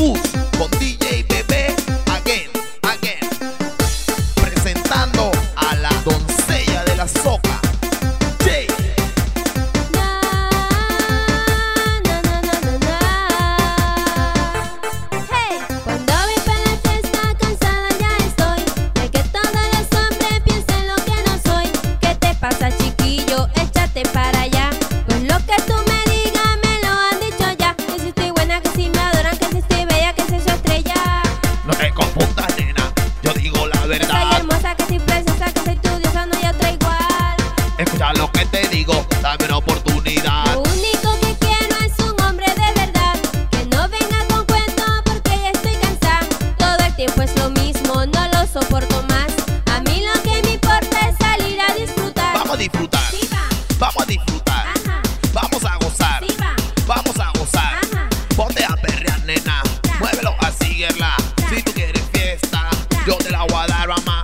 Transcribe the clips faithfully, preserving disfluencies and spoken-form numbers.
Jesús con D J Bebé, again, again, presentando a la doncella de la soca, Jay. Cuando voy para la fiesta cansada ya estoy de que todos los hombres piensen lo que no soy. ¿Qué te pasa, chiquillo? Échate para allá. Pues lo que tú me digas me lo han dicho ya. Que si estoy buena, que si me adoran, que si estoy bella, que si soy estrella. No te confundas, nena, yo digo la Que soy verdad. hermosa, que soy preciosa, que soy tu diosa, no hay otra igual. Escucha lo que te digo, dame una oportunidad. Lo único que quiero es un hombre de verdad, que no venga con cuentos porque ya estoy cansada. Todo el tiempo es lo mismo, no lo soporto más. A mí lo que me importa es salir a disfrutar. Vamos a disfrutar, Sí va, vamos a disfrutar, ajá, vamos a gozar, sí va, vamos a gozar. ajá. Ponte a perrear, nena, muévelo a seguirla. Si tú quieres fiesta, yo te la voy a dar, mamá.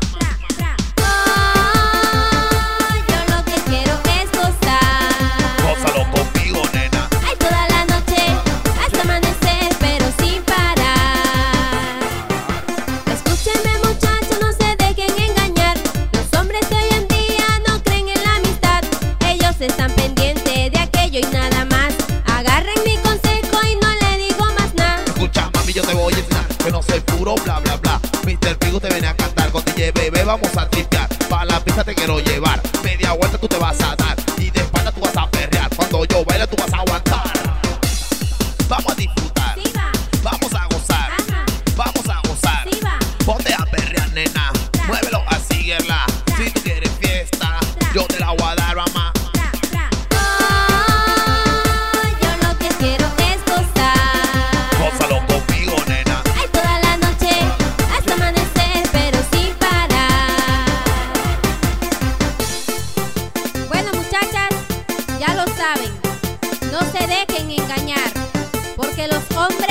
Oh, yo lo que quiero es gozar. Gózalo conmigo, nena. Ay, toda la noche hasta amanecer, pero sin parar. Escúchenme, muchachos, no se dejen engañar. Los hombres de hoy en día no creen en la amistad. Ellos están pendientes de aquello y nada más. Agarren mi consejo y no le digo más nada. Escucha, mami, yo te voy a enseñar que no soy puro bla, bla, bla. mister Figu te viene a cantar con D J Bebé, vamos a tripear. Pa' la pista te quiero llevar. Media vuelta tú te vas a dar y de espalda tú vas a perrear. Cuando yo baile tú vas a aguantar. Vamos a disfrutar, Sí va, vamos a gozar, ajá, vamos a gozar. sí va. Ponte a perrear, nena, muévelo a seguirla. Si tú quieres fiesta, yo te la voy a dar, mamá. Oh, yo lo que quiero es gozar. Gózalo conmigo, nena. Ay, toda la noche hasta amanecer, pero sin parar. Bueno, muchachas, ya lo saben. No se dejen engañar, porque los hombres